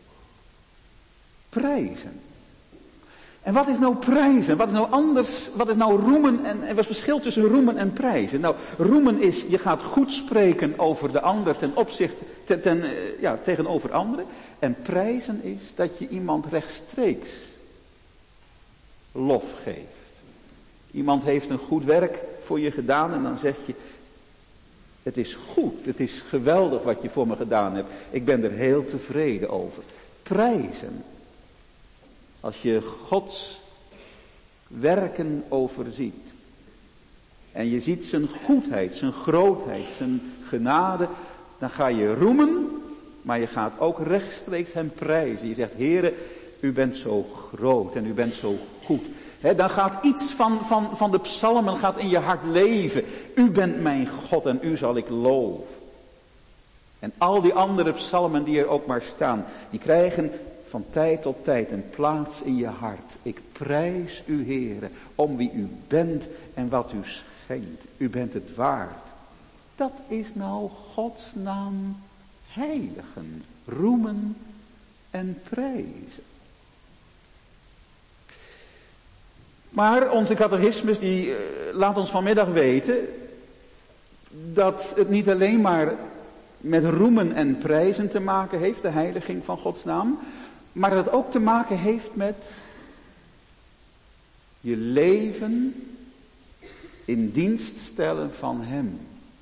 Prijzen. En wat is nou prijzen? Wat is nou anders? Wat is nou roemen en, en wat is het verschil tussen roemen en prijzen? Nou, roemen is, je gaat goed spreken over de ander ten opzichte, ten, ten, ja, tegenover anderen. En prijzen is dat je iemand rechtstreeks lof geeft. Iemand heeft een goed werk voor je gedaan en dan zeg je, het is goed, het is geweldig wat je voor me gedaan hebt. Ik ben er heel tevreden over. Prijzen. Als je Gods werken overziet. En je ziet zijn goedheid, zijn grootheid, zijn genade. Dan ga je roemen, maar je gaat ook rechtstreeks hem prijzen. Je zegt, Heere, u bent zo groot en u bent zo goed. He, dan gaat iets van, van, van de psalmen gaat in je hart leven. U bent mijn God en u zal ik loven. En al die andere psalmen die er ook maar staan, die krijgen van tijd tot tijd een plaats in je hart. Ik prijs u, Heere, om wie u bent en wat u schenkt. U bent het waard. Dat is nou Gods naam heiligen, roemen en prijzen. Maar onze catechismus die uh, laat ons vanmiddag weten dat het niet alleen maar met roemen en prijzen te maken heeft, de heiliging van Gods naam, maar dat het ook te maken heeft met je leven in dienst stellen van Hem.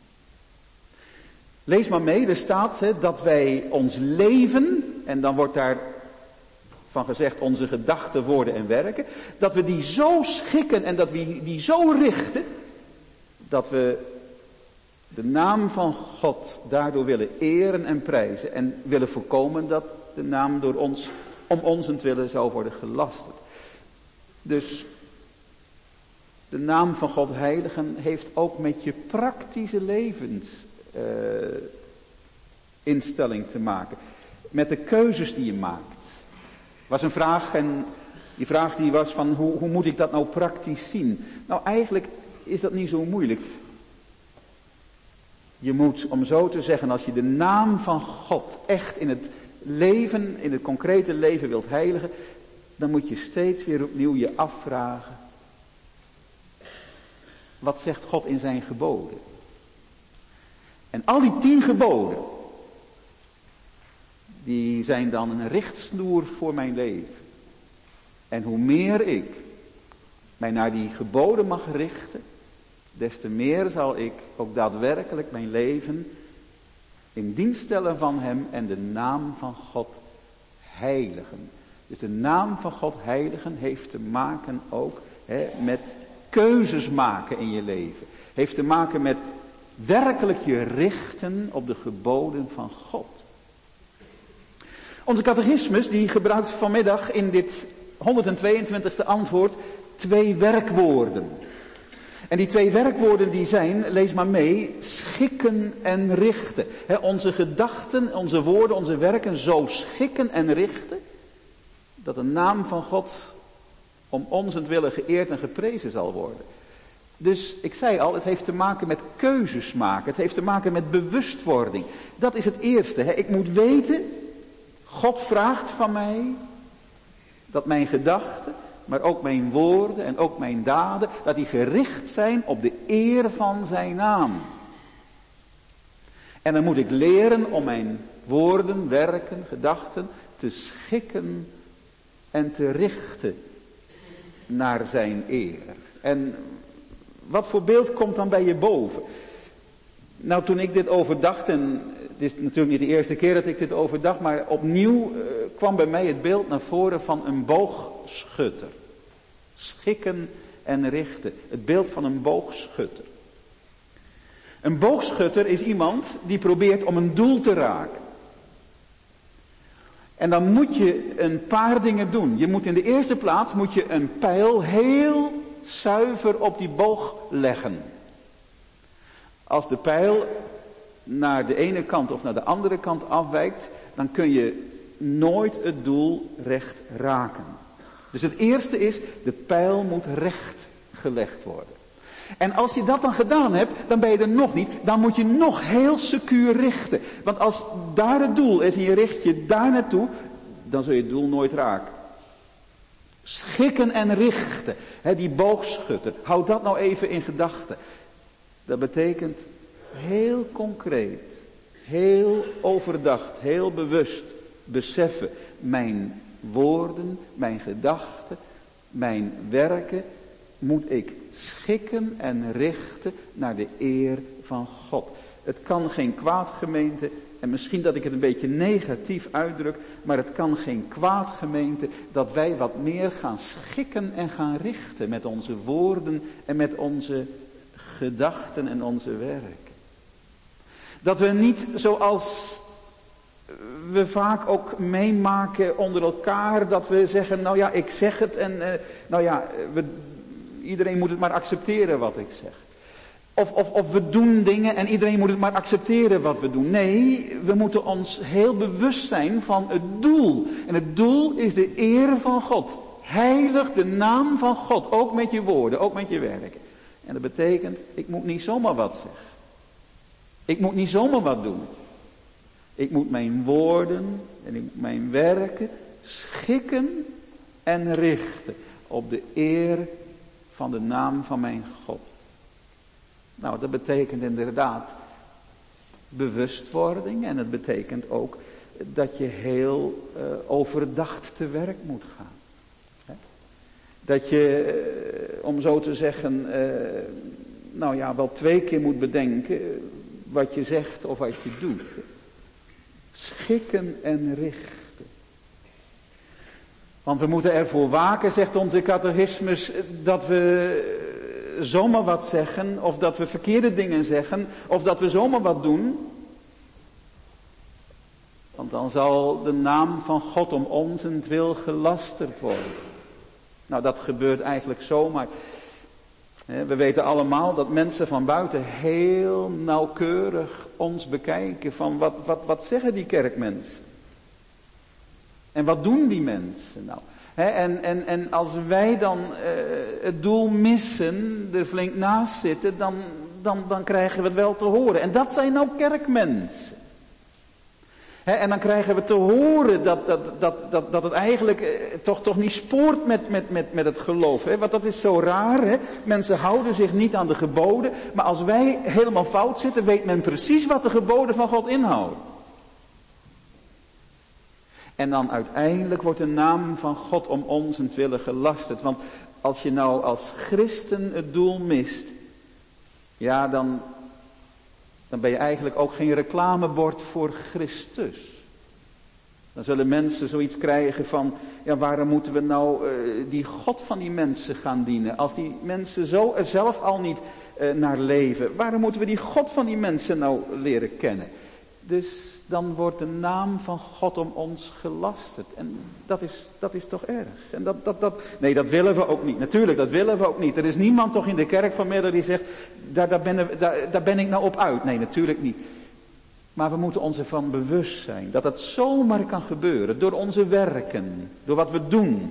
Lees maar mee, er staat hè, dat wij ons leven, en dan wordt daar van gezegd onze gedachten, woorden en werken, dat we die zo schikken en dat we die zo richten, dat we de naam van God daardoor willen eren en prijzen en willen voorkomen dat de naam door ons om onzentwille zou worden gelasterd. Dus de naam van God heiligen heeft ook met je praktische levensinstelling uh, te maken. Met de keuzes die je maakt. Was een vraag en die vraag die was van hoe, hoe moet ik dat nou praktisch zien? Nou eigenlijk is dat niet zo moeilijk. Je moet, om zo te zeggen, als je de naam van God echt in het leven, in het concrete leven wilt heiligen, dan moet je steeds weer opnieuw je afvragen. Wat zegt God in zijn geboden? En al die tien geboden, die zijn dan een richtsnoer voor mijn leven. En hoe meer ik mij naar die geboden mag richten, des te meer zal ik ook daadwerkelijk mijn leven in dienst stellen van Hem en de naam van God heiligen. Dus de naam van God heiligen heeft te maken ook hè, met keuzes maken in je leven. Heeft te maken met werkelijk je richten op de geboden van God. Onze catechismus die gebruikt vanmiddag in dit honderdtweeëntwintigste antwoord twee werkwoorden. En die twee werkwoorden die zijn, lees maar mee, schikken en richten. He, onze gedachten, onze woorden, onze werken zo schikken en richten, dat de naam van God om onzentwille geëerd en geprezen zal worden. Dus ik zei al, het heeft te maken met keuzes maken. Het heeft te maken met bewustwording. Dat is het eerste. He. Ik moet weten, God vraagt van mij dat mijn gedachten, maar ook mijn woorden en ook mijn daden, dat die gericht zijn op de eer van zijn naam. En dan moet ik leren om mijn woorden, werken, gedachten te schikken en te richten naar zijn eer. En wat voor beeld komt dan bij je boven? Nou, toen ik dit overdacht, en het is natuurlijk niet de eerste keer dat ik dit overdacht, maar opnieuw uh, kwam bij mij het beeld naar voren van een boogschutter. Schikken en richten. Het beeld van een boogschutter. Een boogschutter is iemand die probeert om een doel te raken. En dan moet je een paar dingen doen. Je moet in de eerste plaats moet je een pijl heel zuiver op die boog leggen. Als de pijl naar de ene kant of naar de andere kant afwijkt, dan kun je nooit het doel recht raken. Dus het eerste is, de pijl moet recht gelegd worden. En als je dat dan gedaan hebt, dan ben je er nog niet. Dan moet je nog heel secuur richten. Want als daar het doel is en je richt je daar naartoe, dan zul je het doel nooit raken. Schikken en richten. He, die boogschutter. Houd dat nou even in gedachten. Dat betekent heel concreet, heel overdacht, heel bewust beseffen. Mijn woorden, mijn gedachten, mijn werken moet ik schikken en richten naar de eer van God. Het kan geen kwaad, gemeente, en misschien dat ik het een beetje negatief uitdruk, maar het kan geen kwaad, gemeente, dat wij wat meer gaan schikken en gaan richten met onze woorden en met onze gedachten en onze werken. Dat we niet zoals we vaak ook meemaken onder elkaar, dat we zeggen, nou ja, ik zeg het en uh, nou ja, we, iedereen moet het maar accepteren wat ik zeg. Of, of, of we doen dingen en iedereen moet het maar accepteren wat we doen. Nee, we moeten ons heel bewust zijn van het doel. En het doel is de eer van God. Heilig de naam van God, ook met je woorden, ook met je werk. En dat betekent, ik moet niet zomaar wat zeggen. Ik moet niet zomaar wat doen. Ik moet mijn woorden en ik moet mijn werken schikken en richten op de eer van de naam van mijn God. Nou, dat betekent inderdaad bewustwording en het betekent ook dat je heel uh, overdacht te werk moet gaan. He? Dat je, uh, om zo te zeggen, uh, nou ja, wel twee keer moet bedenken wat je zegt of wat je doet. Schikken en richten. Want we moeten ervoor waken, zegt onze catechismus, dat we zomaar wat zeggen, of dat we verkeerde dingen zeggen, of dat we zomaar wat doen. Want dan zal de naam van God om onzentwil gelasterd worden. Nou, dat gebeurt eigenlijk zomaar. We weten allemaal dat mensen van buiten heel nauwkeurig ons bekijken van wat, wat, wat zeggen die kerkmensen? En wat doen die mensen nou? He, en, en, en als wij dan uh, het doel missen, er flink naast zitten, dan, dan, dan krijgen we het wel te horen. En dat zijn nou kerkmensen. He, en dan krijgen we te horen dat, dat, dat, dat, dat het eigenlijk uh, toch, toch niet spoort met, met, met, met het geloof. He. Want dat is zo raar. He. Mensen houden zich niet aan de geboden. Maar als wij helemaal fout zitten, weet men precies wat de geboden van God inhouden. En dan uiteindelijk wordt de naam van God om onzentwille gelasterd. Want als je nou als christen het doel mist, ja dan, dan ben je eigenlijk ook geen reclamebord voor Christus. Dan zullen mensen zoiets krijgen van, ja waarom moeten we nou uh, die God van die mensen gaan dienen? Als die mensen zo er zelf al niet uh, naar leven, waarom moeten we die God van die mensen nou leren kennen? Dus dan wordt de naam van God om ons gelasterd. En dat is, dat is toch erg. En dat, dat, dat, nee, dat willen we ook niet. Natuurlijk, dat willen we ook niet. Er is niemand toch in de kerk vanmiddag die zegt, daar, daar, ben, daar, daar ben ik nou op uit. Nee, natuurlijk niet. Maar we moeten ons ervan bewust zijn dat het zomaar kan gebeuren. Door onze werken, door wat we doen.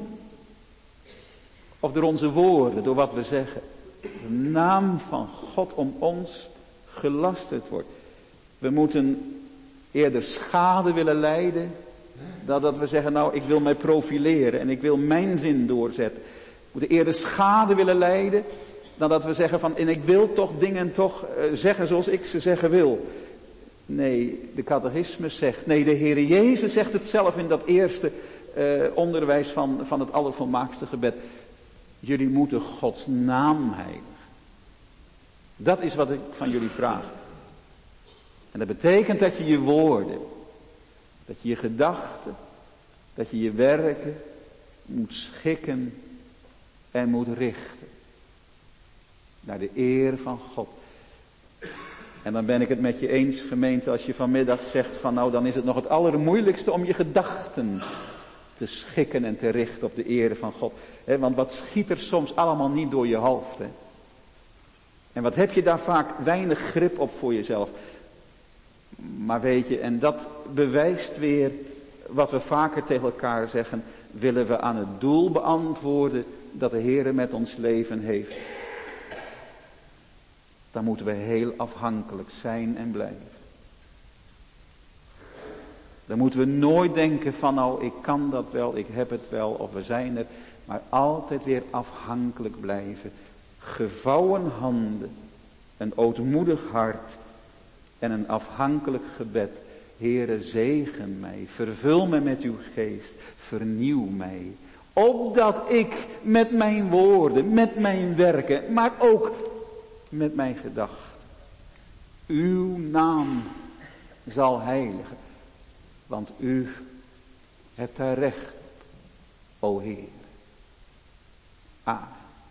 Of door onze woorden, door wat we zeggen. De naam van God om ons gelasterd wordt. We moeten eerder schade willen lijden, dan dat we zeggen, nou ik wil mij profileren en ik wil mijn zin doorzetten. We moeten eerder schade willen lijden, dan dat we zeggen van, en ik wil toch dingen toch uh, zeggen zoals ik ze zeggen wil. Nee, de catechismus zegt, nee de Heere Jezus zegt het zelf in dat eerste uh, onderwijs van, van het allervolmaakste gebed. Jullie moeten Gods naam heiligen. Dat is wat ik van jullie vraag. En dat betekent dat je je woorden, dat je je gedachten, dat je je werken moet schikken en moet richten. Naar de eer van God. En dan ben ik het met je eens, gemeente, als je vanmiddag zegt van nou dan is het nog het allermoeilijkste om je gedachten te schikken en te richten op de eer van God. He, want wat schiet er soms allemaal niet door je hoofd. He? En wat heb je daar vaak weinig grip op voor jezelf. Maar weet je, en dat bewijst weer wat we vaker tegen elkaar zeggen. Willen we aan het doel beantwoorden dat de Heer met ons leven heeft. Dan moeten we heel afhankelijk zijn en blijven. Dan moeten we nooit denken van nou ik kan dat wel, ik heb het wel of we zijn er. Maar altijd weer afhankelijk blijven. Gevouwen handen, een ootmoedig hart en een afhankelijk gebed. Heere, zegen mij, vervul me met uw geest, vernieuw mij. Opdat ik met mijn woorden, met mijn werken, maar ook met mijn gedachten uw naam zal heiligen. Want u hebt daar recht, o Heer. Amen.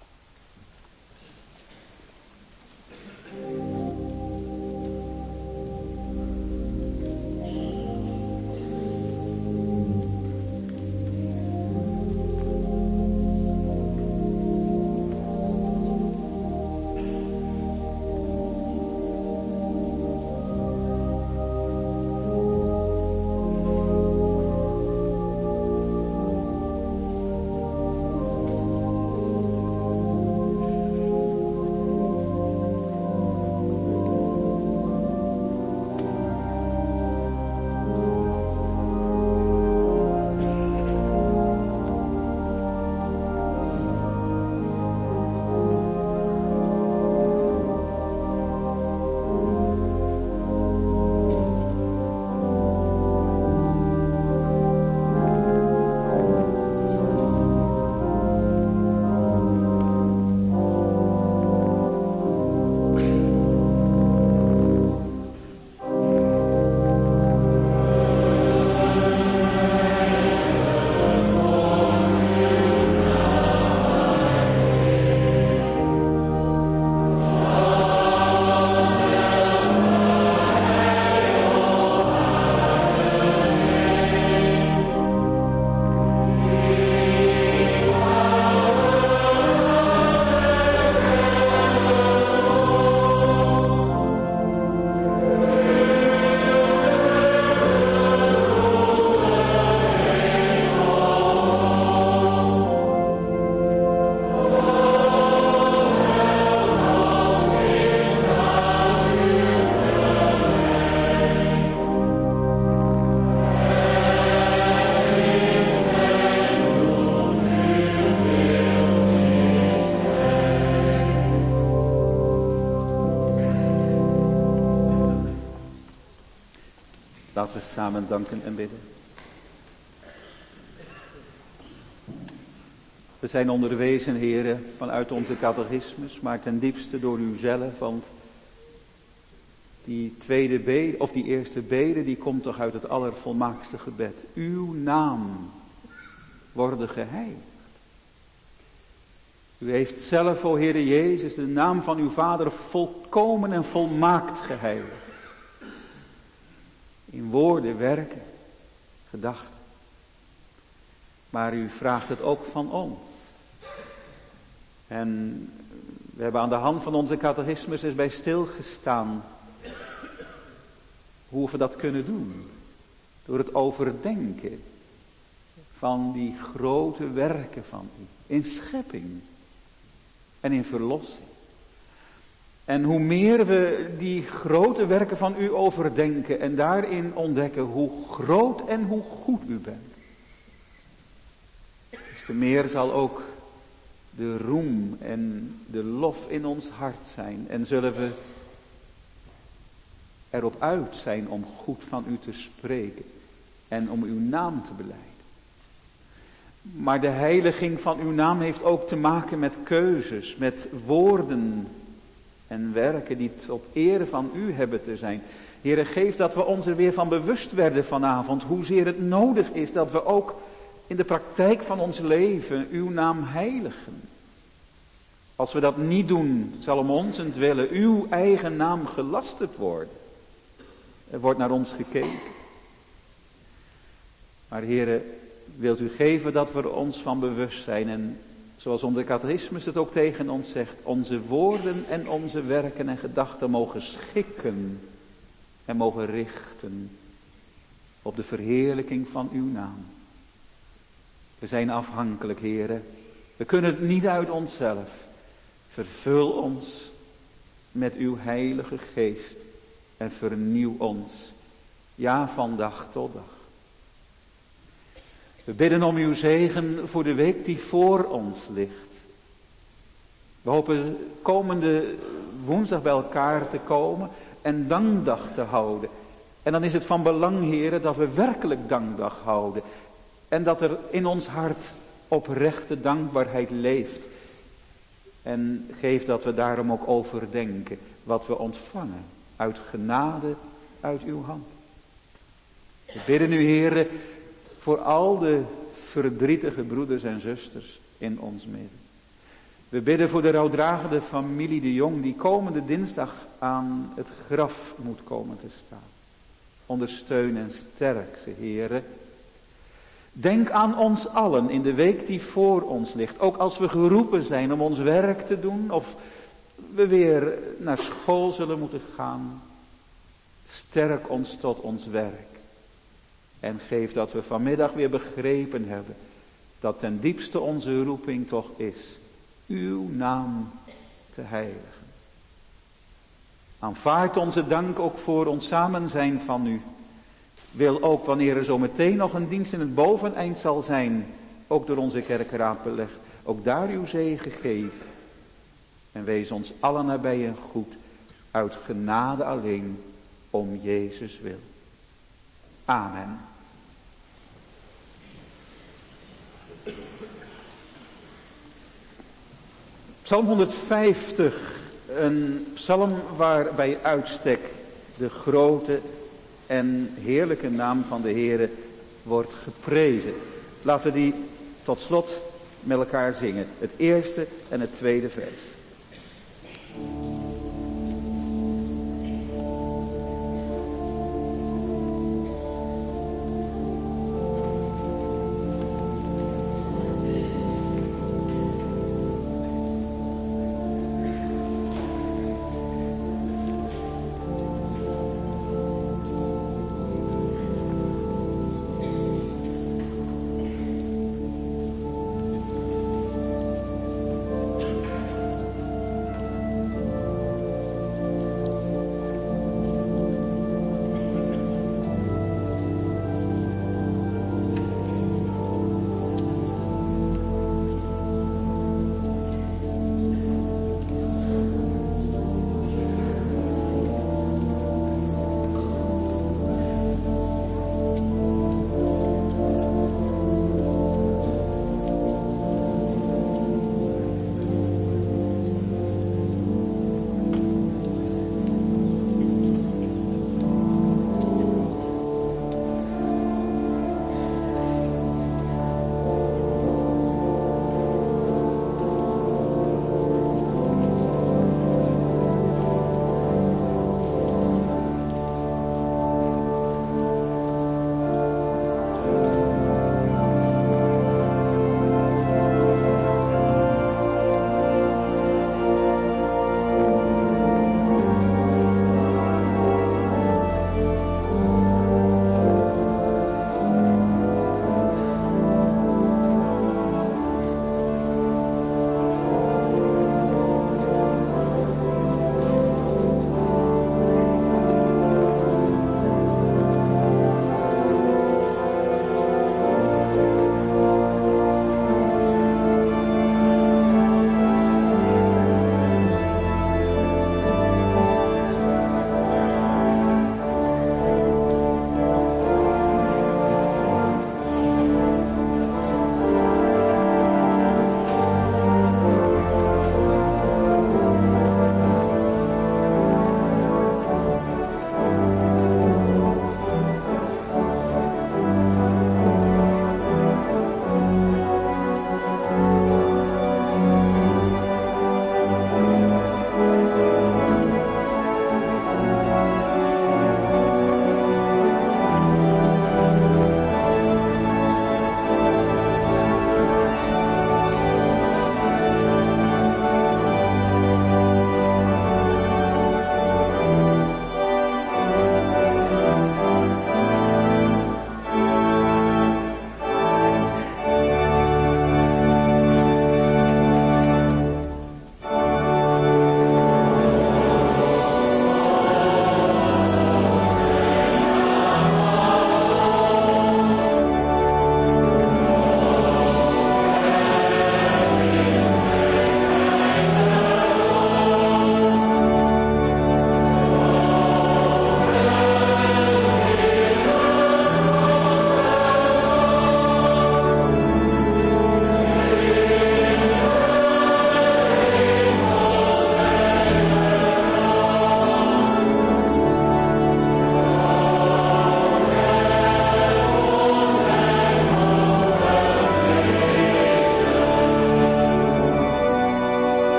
Laten we samen danken en bidden. We zijn onderwezen, heren, vanuit onze catechismus, maar ten diepste door u zelf, want die tweede bede, of die eerste bede, die komt toch uit het allervolmaaktste gebed. Uw naam worden geheiligd. U heeft zelf, o Heere Jezus, de naam van uw Vader volkomen en volmaakt geheiligd. In woorden, werken, gedachten. Maar u vraagt het ook van ons. En we hebben aan de hand van onze catechismus eens bij stilgestaan hoe we dat kunnen doen. Door het overdenken van die grote werken van u. In schepping en in verlossing. En hoe meer we die grote werken van u overdenken en daarin ontdekken hoe groot en hoe goed u bent. Des te meer zal ook de roem en de lof in ons hart zijn. En zullen we erop uit zijn om goed van u te spreken en om uw naam te belijden. Maar de heiliging van uw naam heeft ook te maken met keuzes, met woorden en werken die tot eer van u hebben te zijn. Heere, geef dat we ons er weer van bewust werden vanavond, hoezeer het nodig is dat we ook in de praktijk van ons leven uw naam heiligen. Als we dat niet doen, zal om onzentwille uw eigen naam gelasterd worden. Er wordt naar ons gekeken. Maar Heere, wilt u geven dat we er ons van bewust zijn. En zoals onze catechismus het ook tegen ons zegt. Onze woorden en onze werken en gedachten mogen schikken. En mogen richten op de verheerlijking van uw naam. We zijn afhankelijk, Heere. We kunnen het niet uit onszelf. Vervul ons met uw heilige geest. En vernieuw ons. Ja, van dag tot dag. We bidden om uw zegen voor de week die voor ons ligt. We hopen komende woensdag bij elkaar te komen en dankdag te houden. En dan is het van belang, heren, dat we werkelijk dankdag houden. En dat er in ons hart oprechte dankbaarheid leeft. En geef dat we daarom ook overdenken wat we ontvangen uit genade uit uw hand. We bidden u, heren, voor al de verdrietige broeders en zusters in ons midden. We bidden voor de rouwdragende familie de Jong die komende dinsdag aan het graf moet komen te staan. Ondersteun en sterk ze, heren. Denk aan ons allen in de week die voor ons ligt. Ook als we geroepen zijn om ons werk te doen of we weer naar school zullen moeten gaan. Sterk ons tot ons werk. En geef dat we vanmiddag weer begrepen hebben dat ten diepste onze roeping toch is uw naam te heiligen. Aanvaard onze dank ook voor ons samen zijn van u. Wil ook wanneer er zo meteen nog een dienst in het boveneind zal zijn, ook door onze kerkraad belegd, ook daar uw zegen geven. En wees ons allen nabij en goed, uit genade alleen, om Jezus wil. Amen. Psalm honderdvijftig, een psalm waar bij uitstek de grote en heerlijke naam van de Heere wordt geprezen. Laten we die tot slot met elkaar zingen. Het eerste en het tweede vers.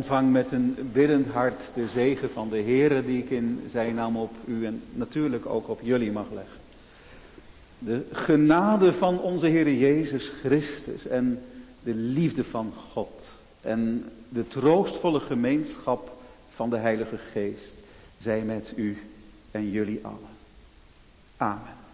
ontvang met een biddend hart de zegen van de Heere die ik in zijn naam op u en natuurlijk ook op jullie mag leggen. De genade van onze Heere Jezus Christus en de liefde van God en de troostvolle gemeenschap van de Heilige Geest zij met u en jullie allen. Amen.